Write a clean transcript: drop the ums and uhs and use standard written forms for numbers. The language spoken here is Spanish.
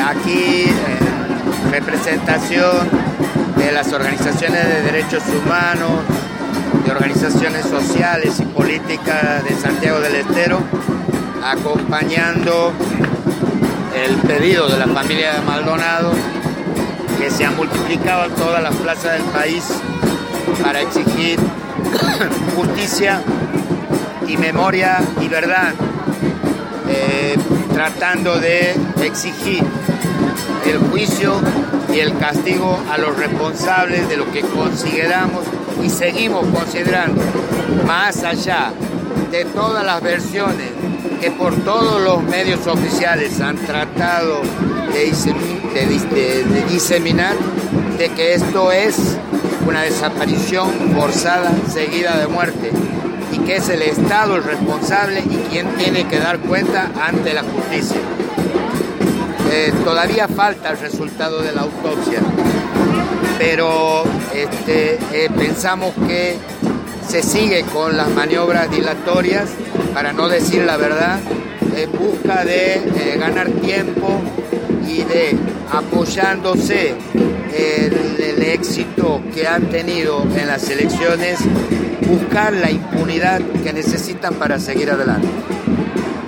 aquí en representación de las organizaciones de derechos humanos, de organizaciones sociales y políticas de Santiago del Estero, acompañando el pedido de la familia de Maldonado, que se ha multiplicado en todas las plazas del país para exigir justicia y memoria y verdad, tratando de exigir el juicio y el castigo a los responsables de lo que consideramos y seguimos considerando, más allá de todas las versiones que por todos los medios oficiales han tratado de diseminar, de que esto es una desaparición forzada seguida de muerte y que es el Estado el responsable y quien tiene que dar cuenta ante la justicia. Todavía falta el resultado de la autopsia, pero pensamos que se sigue con las maniobras dilatorias, para no decir la verdad, en busca de ganar tiempo y de, apoyándose el éxito que han tenido en las elecciones, buscar la impunidad que necesitan para seguir adelante.